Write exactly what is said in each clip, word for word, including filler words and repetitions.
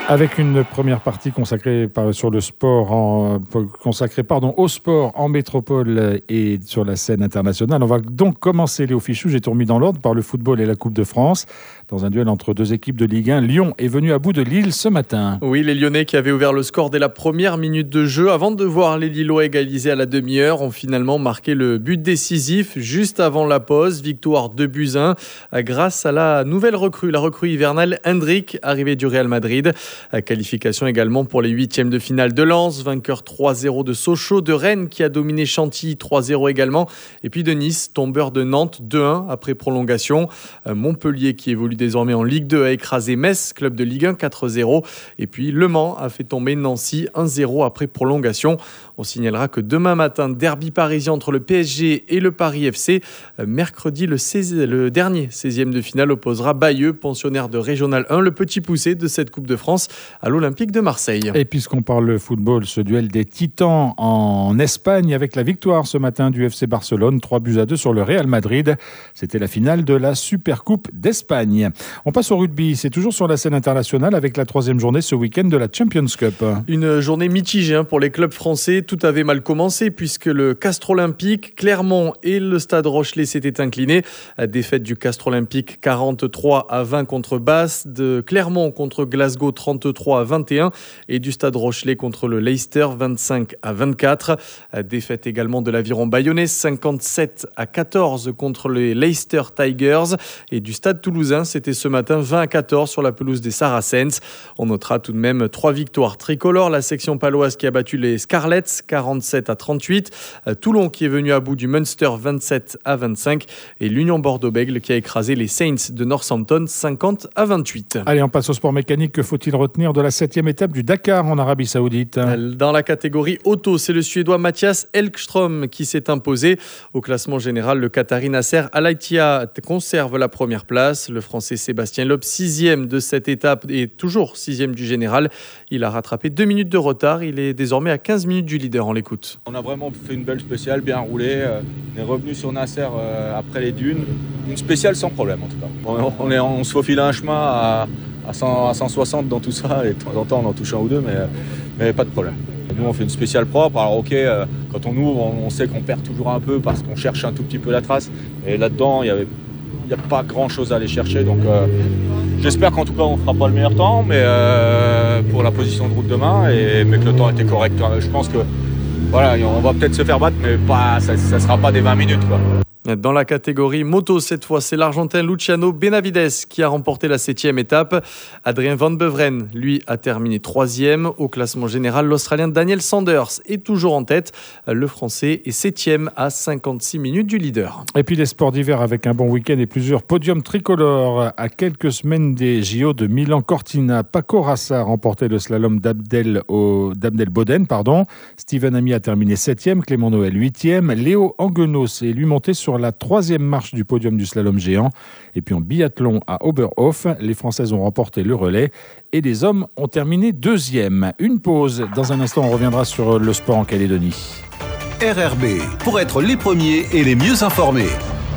Avec une première partie consacrée par, sur le sport en, consacrée pardon, au sport en métropole et sur la scène internationale. On va donc commencer, Léo Fichou, j'ai tout remis dans l'ordre, par le football et la Coupe de France. Dans un duel entre deux équipes de Ligue un, Lyon est venu à bout de Lille ce matin. Oui, les Lyonnais qui avaient ouvert le score dès la première minute de jeu, avant de voir les Lillois égaliser à la demi-heure, ont finalement marqué le but décisif juste avant la pause. Victoire deux buts à un grâce à la nouvelle recrue, la recrue hivernale Hendrick, arrivée du Real Madrid. Qualification également pour les huitièmes de finale de Lens, vainqueur trois zéro de Sochaux, de Rennes qui a dominé Chantilly trois zéro également, et puis de Nice, tombeur de Nantes deux un après prolongation. Montpellier qui évolue désormais en Ligue deux a écrasé Metz, club de Ligue un quatre zéro, et puis Le Mans a fait tomber Nancy un zéro après prolongation. On signalera que demain matin, derby parisien entre le P S G et le Paris F C. Mercredi, le, seize, le dernier seizième de finale opposera Bayeux, pensionnaire de Régional un, le petit poussé de cette Coupe de France, à l'Olympique de Marseille. Et puisqu'on parle football, ce duel des Titans en Espagne avec la victoire ce matin du F C Barcelone, trois buts à deux sur le Real Madrid. C'était la finale de la Supercoupe d'Espagne. On passe au rugby, c'est toujours sur la scène internationale avec la troisième journée ce week-end de la Champions Cup. Une journée mitigée pour les clubs français. Tout avait mal commencé puisque le Castres Olympique, Clermont et le Stade Rochelais s'étaient inclinés. Défaite du Castres Olympique quarante-trois à vingt contre Bath, de Clermont contre Glasgow trente-trois à vingt et un et du Stade Rochelais contre le Leicester vingt-cinq à vingt-quatre. Défaite également de l'Aviron Bayonnais cinquante-sept à quatorze contre les Leicester Tigers et du Stade Toulousain, c'était ce matin vingt à quatorze sur la pelouse des Saracens. On notera tout de même trois victoires tricolores. La section paloise qui a battu les Scarlets quarante-sept à trente-huit, Toulon qui est venu à bout du Munster vingt-sept à vingt-cinq et l'Union Bordeaux-Bègles qui a écrasé les Saints de Northampton cinquante à vingt-huit. Allez, on passe au sport mécanique. Que faut-il retenir de la septième étape du Dakar en Arabie Saoudite? Dans la catégorie auto, c'est le Suédois Mattias Ekström qui s'est imposé. Au classement général, le Qatari Nasser Al-Attiyah conserve la première place. Le Français Sébastien Loeb, sixième de cette étape et toujours sixième du général. Il a rattrapé deux minutes de retard. Il est désormais à quinze minutes du leader. On l'écoute. On a vraiment fait une belle spéciale, bien roulée. On est revenu sur Nasser après les dunes. Une spéciale sans problème en tout cas. On, est, on se faufile un chemin à, à, cent, à cent soixante dans tout ça. Et de temps en temps, on en touche un ou deux, mais, mais pas de problème. Nous, on fait une spéciale propre. Alors, ok, quand on ouvre, on sait qu'on perd toujours un peu parce qu'on cherche un tout petit peu la trace. Et là-dedans, il y avait Il n'y a pas grand chose à aller chercher, donc euh, j'espère qu'en tout cas on ne fera pas le meilleur temps, mais euh, pour la position de route demain, et, mais que le temps était correct. Je pense que voilà, on va peut-être se faire battre, mais pas, ça ne sera pas des vingt minutes, quoi. Dans la catégorie moto, cette fois, c'est l'Argentin Luciano Benavides qui a remporté la septième étape. Adrien Van Beveren, lui, a terminé troisième. Au classement général, l'Australien Daniel Sanders est toujours en tête. Le Français est septième à cinquante-six minutes du leader. Et puis les sports d'hiver avec un bon week-end et plusieurs podiums tricolores. À quelques semaines des J O de Milan-Cortina, Paco Rassa a remporté le slalom d'Abdel, au, d'Abdel Boden. Pardon. Steven Ami a terminé septième, Clément Noël huitième. Léo Anguenos est lui monté sur la troisième marche du podium du slalom géant. Et puis en biathlon à Oberhof, les Françaises ont remporté le relais et les hommes ont terminé deuxième. Une pause. Dans un instant, on reviendra sur le sport en Calédonie. R R B, pour être les premiers et les mieux informés.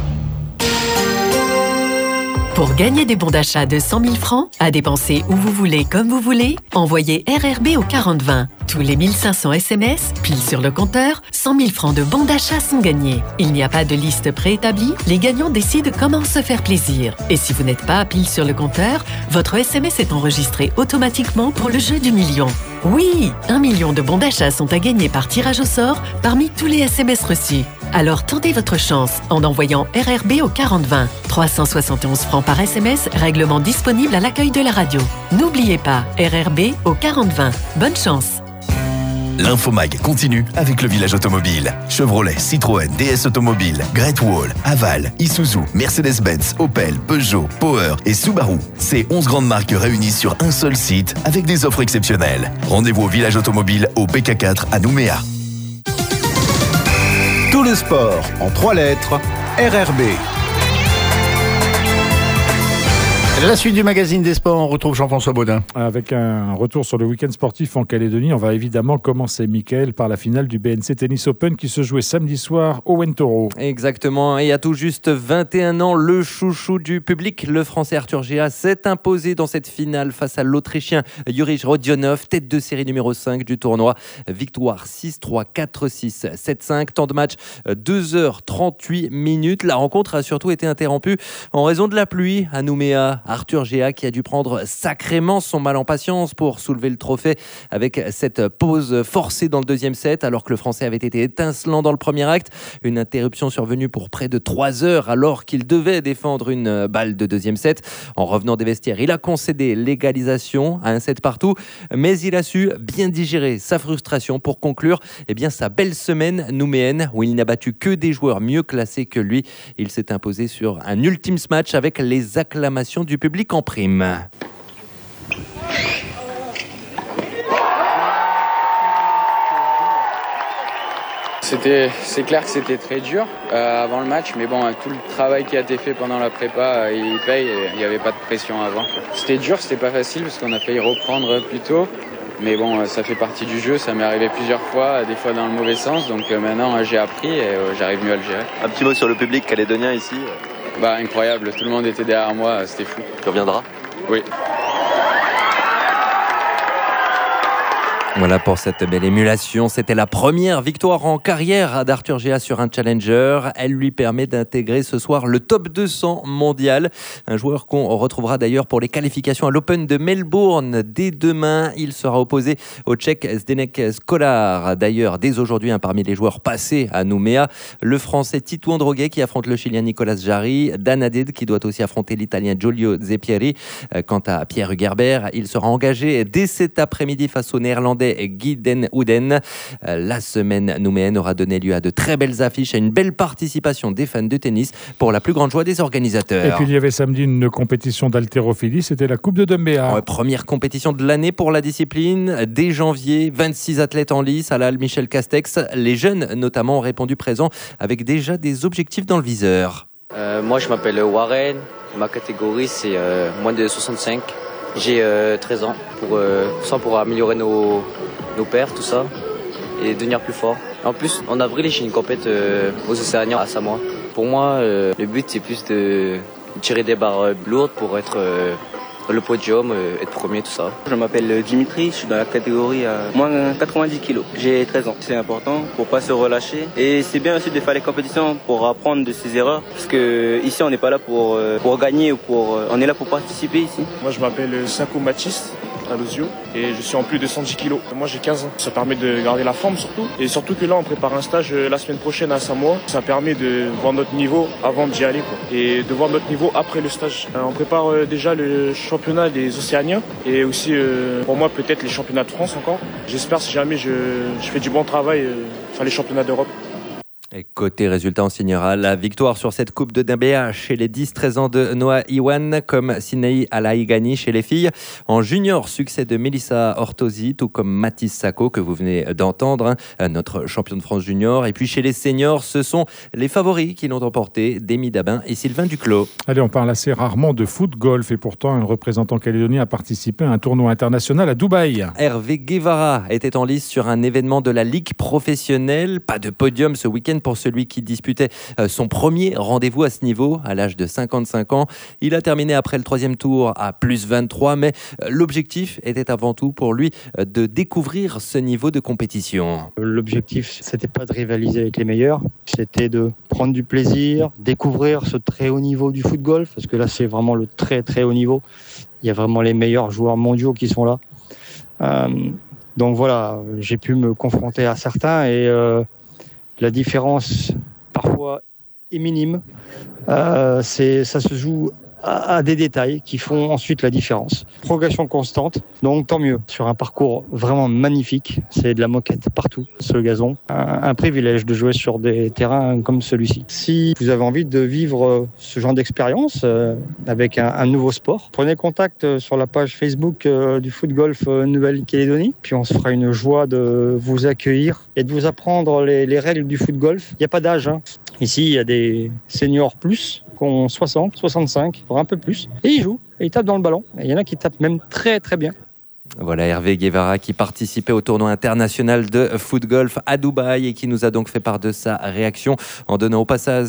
Pour gagner des bons d'achat de cent mille francs, à dépenser où vous voulez, comme vous voulez, envoyez R R B au quarante vingt. Tous les mille cinq cents S M S, pile sur le compteur, cent mille francs de bons d'achat sont gagnés. Il n'y a pas de liste préétablie, les gagnants décident comment se faire plaisir. Et si vous n'êtes pas à pile sur le compteur, votre S M S est enregistré automatiquement pour le jeu du million. Oui, un million de bons d'achat sont à gagner par tirage au sort parmi tous les S M S reçus. Alors tentez votre chance en envoyant R R B au quarante vingt. trois cent soixante et onze francs par S M S, règlement disponible à l'accueil de la radio. N'oubliez pas, R R B au quarante vingt. Bonne chance. L'Infomag continue avec le village automobile. Chevrolet, Citroën, D S Automobile, Great Wall, Aval, Isuzu, Mercedes-Benz, Opel, Peugeot, Power et Subaru. Ces onze grandes marques réunies sur un seul site avec des offres exceptionnelles. Rendez-vous au village automobile au B K quatre à Nouméa. Tout le sport en trois lettres, R R B. La suite du magazine des sports, on retrouve Jean-François Baudin. Avec un retour sur le week-end sportif en Calédonie, on va évidemment commencer, Mickaël, par la finale du B N C Tennis Open qui se jouait samedi soir au Wentoro. Exactement, et à tout juste vingt et un ans, le chouchou du public, le Français Arthur Géas, s'est imposé dans cette finale face à l'Autrichien Yuri Rodionov, tête de série numéro cinq du tournoi. Victoire six trois, quatre six, sept cinq, temps de match deux heures trente-huit minutes. La rencontre a surtout été interrompue en raison de la pluie à Nouméa. Arthur Géas qui a dû prendre sacrément son mal en patience pour soulever le trophée avec cette pause forcée dans le deuxième set alors que le Français avait été étincelant dans le premier acte. Une interruption survenue pour près de trois heures alors qu'il devait défendre une balle de deuxième set. En revenant des vestiaires, il a concédé l'égalisation à un set partout, mais il a su bien digérer sa frustration pour conclure eh bien, sa belle semaine nouméenne où il n'a battu que des joueurs mieux classés que lui. Il s'est imposé sur un ultime match avec les acclamations du public en prime. C'était, c'est clair que c'était très dur euh, avant le match, mais bon, tout le travail qui a été fait pendant la prépa, euh, il paye, il n'y avait pas de pression avant. C'était dur, c'était pas facile parce qu'on a failli reprendre plus tôt, mais bon, ça fait partie du jeu, ça m'est arrivé plusieurs fois, des fois dans le mauvais sens, donc euh, maintenant euh, j'ai appris et euh, j'arrive mieux à le gérer. Un petit mot sur le public calédonien ici. Bah incroyable, tout le monde était derrière moi, c'était fou. Tu reviendras ? Oui. Voilà pour cette belle émulation. C'était la première victoire en carrière d'Arthur Géas sur un challenger. Elle lui permet d'intégrer ce soir le top deux cents mondial. Un joueur qu'on retrouvera d'ailleurs pour les qualifications à l'Open de Melbourne dès demain. Il sera opposé au Tchèque Zdeněk Skolar. D'ailleurs, dès aujourd'hui, un parmi les joueurs passés à Nouméa, le Français Titouan Droguet qui affronte le Chilien Nicolas Jarry. Dan Hadid qui doit aussi affronter l'Italien Giulio Zeppieri. Quant à Pierre Hugerbert, il sera engagé dès cet après-midi face au Néerlandais Guy Den Houden. La semaine nouméenne aura donné lieu à de très belles affiches et une belle participation des fans de tennis pour la plus grande joie des organisateurs. Et puis il y avait samedi une compétition d'haltérophilie, c'était la Coupe de Doumbéa. Ouais, première compétition de l'année pour la discipline. Dès janvier, vingt-six athlètes en lice à la halle Michel Castex. Les jeunes notamment ont répondu présents avec déjà des objectifs dans le viseur. Euh, moi je m'appelle Warren, ma catégorie c'est euh, moins de soixante-cinq. J'ai euh, treize ans, pour, euh, ça pour améliorer nos, nos paires, tout ça, et devenir plus fort. En plus, en avril, j'ai une compète euh, aux Océaniens à Samoa. Pour moi, euh, le but, c'est plus de tirer des barres lourdes pour être euh, le podium, euh, être premier, tout ça. Je m'appelle Dimitri, je suis dans la catégorie à moins quatre-vingt-dix kilos. J'ai treize ans. C'est important pour pas se relâcher. Et c'est bien aussi de faire les compétitions pour apprendre de ses erreurs. Parce que ici, on n'est pas là pour, pour gagner ou pour, on est là pour participer ici. Moi, je m'appelle Sako Mathis. Alosio, et je suis en plus de cent dix kilos. Moi j'ai quinze ans. Ça permet de garder la forme surtout. Et surtout que là on prépare un stage la semaine prochaine à Samoa. Ça permet de voir notre niveau avant d'y aller quoi. Et de voir notre niveau après le stage. On prépare déjà le championnat des Océaniens et aussi pour moi peut-être les championnats de France encore. J'espère si jamais je, je fais du bon travail, enfin les championnats d'Europe. Et côté résultat, on signera la victoire sur cette Coupe de Doumbéa chez les dix treize ans de Noah Iwan, comme Sinei Alaïgani chez les filles. En junior, succès de Melissa Ortosi, tout comme Mathis Sako, que vous venez d'entendre, hein, notre champion de France junior. Et puis chez les seniors, ce sont les favoris qui l'ont emporté, Demi Dabin et Sylvain Duclos. Allez, on parle assez rarement de foot-golf, et pourtant un représentant calédonien a participé à un tournoi international à Dubaï. Hervé Guevara était en lice sur un événement de la Ligue professionnelle. Pas de podium ce week-end pour celui qui disputait son premier rendez-vous à ce niveau, à l'âge de cinquante-cinq ans. Il a terminé après le troisième tour à plus vingt-trois, mais l'objectif était avant tout pour lui de découvrir ce niveau de compétition. L'objectif, c'était pas de rivaliser avec les meilleurs, c'était de prendre du plaisir, découvrir ce très haut niveau du foot-golf, parce que là, c'est vraiment le très très haut niveau. Il y a vraiment les meilleurs joueurs mondiaux qui sont là. Euh, donc voilà, j'ai pu me confronter à certains et euh, la différence, parfois, est minime. Euh, c'est, ça se joue à, à des détails qui font ensuite la différence. Progression constante, donc tant mieux. Sur un parcours vraiment magnifique, c'est de la moquette partout, ce gazon. Un, un privilège de jouer sur des terrains comme celui-ci. Si vous avez envie de vivre ce genre d'expérience euh, avec un, un nouveau sport, prenez contact sur la page Facebook euh, du Foot Golf euh, Nouvelle-Calédonie, puis on se fera une joie de vous accueillir et de vous apprendre les, les règles du foot golf. Il n'y a pas d'âge, hein. Ici, il y a des seniors plus, qui ont soixante, soixante-cinq, voire un peu plus, et ils jouent. et ils tapent dans le ballon. Il y en a qui tapent même très très bien. Voilà Hervé Guevara qui participait au tournoi international de foot golf à Dubaï et qui nous a donc fait part de sa réaction en donnant au passage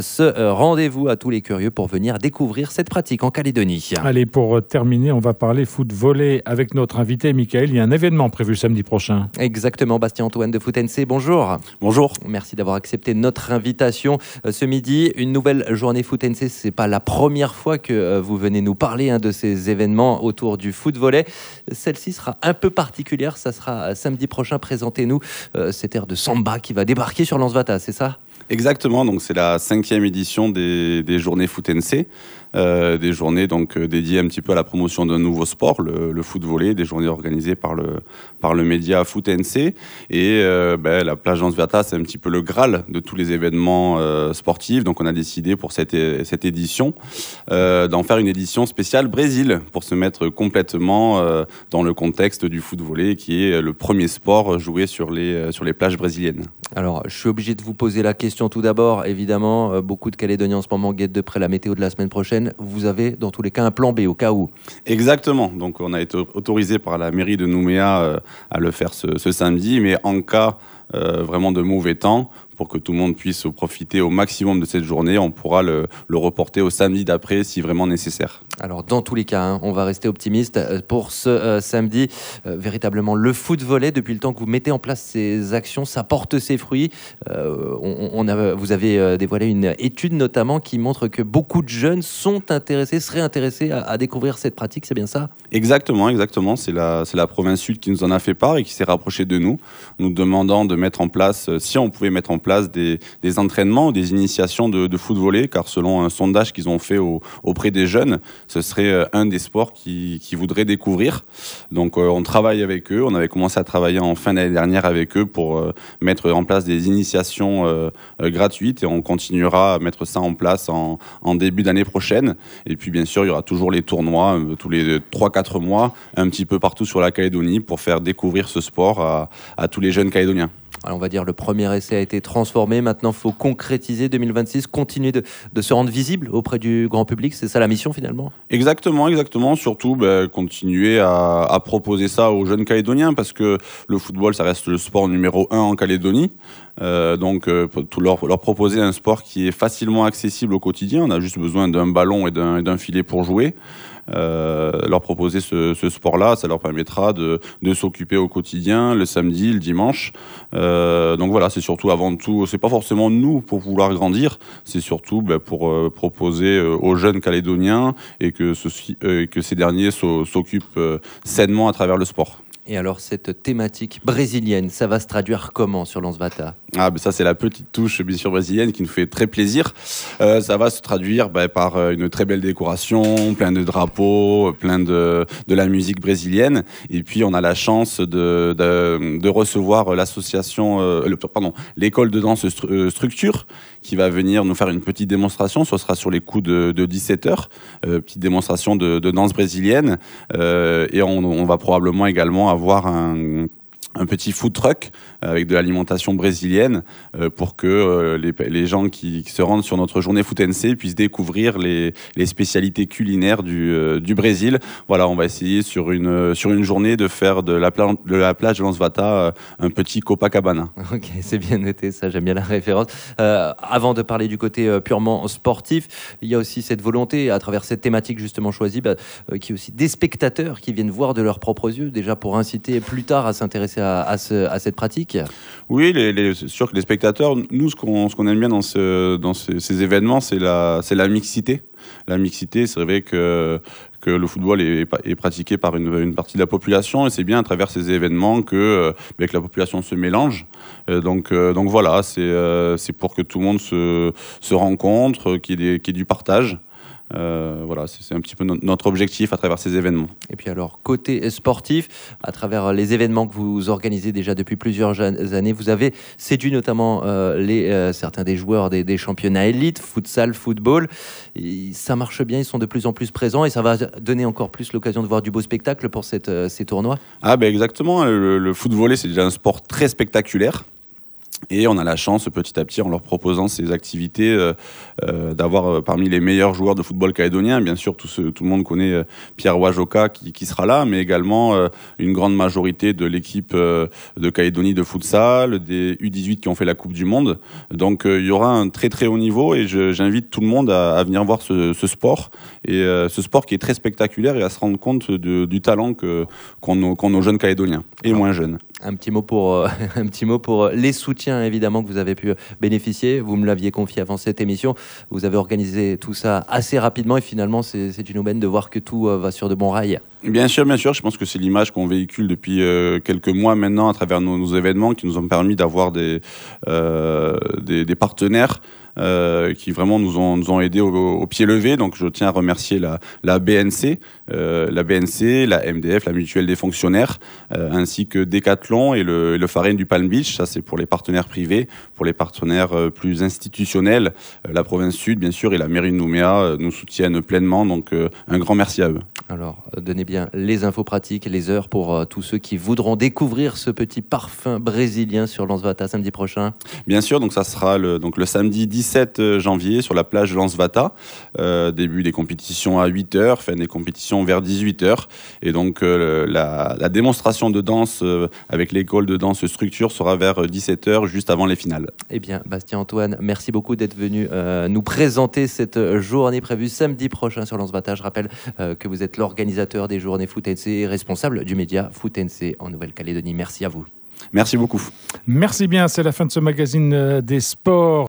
ce rendez-vous à tous les curieux pour venir découvrir cette pratique en Calédonie. Allez, pour terminer, on va parler foot volley avec notre invité Michael. Il y a un événement prévu samedi prochain. Exactement, Bastien Antoine de Foot N C, bonjour. Bonjour. Merci d'avoir accepté notre invitation ce midi. Une nouvelle journée Foot N C, c'est pas la première fois que vous venez nous parler hein, de ces événements autour du foot volley. Celle-ci sera un peu particulière, ça sera samedi prochain. Présentez-nous euh, cette ère de samba qui va débarquer sur Lansvata, c'est ça ? Exactement, donc c'est la cinquième édition des, des journées Foot N C, euh, des journées donc euh, dédiées un petit peu à la promotion d'un nouveau sport, le, le foot volley, des journées organisées par le par le média Foot N C. Et euh, ben, la plage Lansvata, c'est un petit peu le Graal de tous les événements euh, sportifs. Donc on a décidé pour cette cette édition euh, d'en faire une édition spéciale Brésil pour se mettre complètement euh, dans le contexte du foot volley, qui est le premier sport joué sur les sur les plages brésiliennes. Alors, je suis obligé de vous poser la question tout d'abord. Évidemment, euh, beaucoup de Calédoniens en ce moment guettent de près la météo de la semaine prochaine. Vous avez, dans tous les cas, un plan B au cas où. Exactement. Donc, on a été autorisé par la mairie de Nouméa euh, à le faire ce, ce samedi. Mais en cas euh, vraiment de mauvais temps, pour que tout le monde puisse profiter au maximum de cette journée, on pourra le, le reporter au samedi d'après si vraiment nécessaire. Alors dans tous les cas, hein, on va rester optimiste pour ce euh, samedi. Euh, véritablement, le foot volley, depuis le temps que vous mettez en place ces actions, ça porte ses fruits. Euh, on, on a, vous avez euh, dévoilé une étude notamment qui montre que beaucoup de jeunes sont intéressés, seraient intéressés à, à découvrir cette pratique, c'est bien ça ? Exactement, exactement. C'est la, c'est la province sud qui nous en a fait part et qui s'est rapprochée de nous, nous demandant de mettre en place, si on pouvait mettre en place place des, des entraînements ou des initiations de, de foot volley, car selon un sondage qu'ils ont fait au, auprès des jeunes, ce serait un des sports qu'ils qui voudraient découvrir. Donc euh, on travaille avec eux, on avait commencé à travailler en fin d'année dernière avec eux pour euh, mettre en place des initiations euh, euh, gratuites, et on continuera à mettre ça en place en, en début d'année prochaine. Et puis bien sûr, il y aura toujours les tournois euh, tous les trois quatre mois, un petit peu partout sur la Calédonie, pour faire découvrir ce sport à, à tous les jeunes Calédoniens. Alors on va dire le premier essai a été transformé, maintenant il faut concrétiser deux mille vingt-six, continuer de, de se rendre visible auprès du grand public, c'est ça la mission finalement ? Exactement, exactement, surtout ben, continuer à, à proposer ça aux jeunes Calédoniens, parce que le football ça reste le sport numéro un en Calédonie, euh, donc euh, tout leur, leur proposer un sport qui est facilement accessible au quotidien, on a juste besoin d'un ballon et d'un, et d'un filet pour jouer. Euh, leur proposer ce, ce sport-là, ça leur permettra de, de s'occuper au quotidien, le samedi, le dimanche. Euh, donc voilà, c'est surtout avant tout, c'est pas forcément nous pour vouloir grandir, c'est surtout ben, pour euh, proposer euh, aux jeunes Calédoniens et que, ceci, euh, que ces derniers so, s'occupent euh, sainement à travers le sport. Et alors cette thématique brésilienne, ça va se traduire comment sur Lansvata ? Ah ben ça c'est la petite touche bien sûr brésilienne qui nous fait très plaisir. Euh, ça va se traduire ben, par une très belle décoration, plein de drapeaux, plein de, de la musique brésilienne. Et puis on a la chance de, de, de recevoir l'association, euh, le, pardon, l'école de danse stru- Structure, qui va venir nous faire une petite démonstration. Ce sera sur les coups de, de dix-sept heures, euh, petite démonstration de, de danse brésilienne. Euh, et on, on va probablement également avoir un... un petit food truck avec de l'alimentation brésilienne euh, pour que euh, les, les gens qui, qui se rendent sur notre journée Foot N C puissent découvrir les, les spécialités culinaires du, euh, du Brésil. Voilà, on va essayer sur une, sur une journée de faire de la, pla- de la plage de Lansvata euh, un petit Copacabana. Ok, c'est bien noté, ça j'aime bien la référence. Euh, avant de parler du côté euh, purement sportif, il y a aussi cette volonté, à travers cette thématique justement choisie, bah, euh, qui est aussi des spectateurs qui viennent voir de leurs propres yeux, déjà pour inciter plus tard à s'intéresser à À, à, ce, à cette pratique. Oui, les, les, c'est sûr que les spectateurs, nous, ce qu'on, ce qu'on aime bien dans, ce, dans ces, ces événements, c'est la, c'est la mixité. La mixité, c'est vrai que, que le football est, est pratiqué par une, une partie de la population, et c'est bien à travers ces événements que, que la population se mélange. Donc, donc voilà, c'est, c'est pour que tout le monde se, se rencontre, qu'il y ait, des, qu'il y ait du partage. Euh, voilà, c'est, c'est un petit peu no- notre objectif à travers ces événements. Et puis alors, côté sportif, à travers les événements que vous organisez déjà depuis plusieurs jeunes années, vous avez séduit notamment euh, les, euh, certains des joueurs des, des championnats élites, futsal, football. Et ça marche bien, ils sont de plus en plus présents, et ça va donner encore plus l'occasion de voir du beau spectacle pour cette, euh, ces tournois. Ah ben exactement, le, le foot volley c'est déjà un sport très spectaculaire. Et on a la chance, petit à petit, en leur proposant ces activités, euh, euh, d'avoir euh, parmi les meilleurs joueurs de football calédonien. Bien sûr, tout, ce, tout le monde connaît euh, Pierre Wajoka qui, qui sera là, mais également euh, une grande majorité de l'équipe euh, de Calédonie de futsal, des U dix-huit qui ont fait la Coupe du Monde. Donc, euh, il y aura un très très haut niveau et je, j'invite tout le monde à, à venir voir ce, ce sport. Et euh, ce sport qui est très spectaculaire et à se rendre compte de, du talent que, qu'ont, qu'ont nos jeunes Calédoniens et moins jeunes. Un petit mot pour, euh, un petit mot pour les soutiens évidemment que vous avez pu bénéficier. Vous me l'aviez confié avant cette émission. Vous avez organisé tout ça assez rapidement et finalement c'est, c'est une aubaine de voir que tout euh, va sur de bons rails. Bien sûr, bien sûr. Je pense que c'est l'image qu'on véhicule depuis euh, quelques mois maintenant à travers nos, nos événements qui nous ont permis d'avoir des, euh, des, des partenaires Euh, qui vraiment nous ont, nous ont aidés au, au pied levé. Donc je tiens à remercier la, la B N C, euh, la B N C, la M D F, la Mutuelle des fonctionnaires, euh, ainsi que Decathlon et le, et le Farine du Palm Beach. Ça c'est pour les partenaires privés. Pour les partenaires euh, plus institutionnels, euh, la province sud bien sûr et la mairie de Nouméa euh, nous soutiennent pleinement. Donc euh, un grand merci à eux. Alors donnez bien les infos pratiques, les heures pour euh, tous ceux qui voudront découvrir ce petit parfum brésilien sur Lansvata samedi prochain. Bien sûr, donc ça sera le, donc le samedi dix-sept janvier sur la plage de Lansvata. Euh, début des compétitions à huit heures, fin des compétitions vers dix-huit heures. Et donc euh, la, la démonstration de danse euh, avec l'école de danse Structure sera vers dix-sept heures, juste avant les finales. Eh bien, Bastien-Antoine, merci beaucoup d'être venu euh, nous présenter cette journée prévue samedi prochain sur Lansvata. Je rappelle euh, que vous êtes l'organisateur des journées Foot N C et responsable du média Foot N C en Nouvelle-Calédonie. Merci à vous. Merci beaucoup. Merci bien, c'est la fin de ce magazine des sports.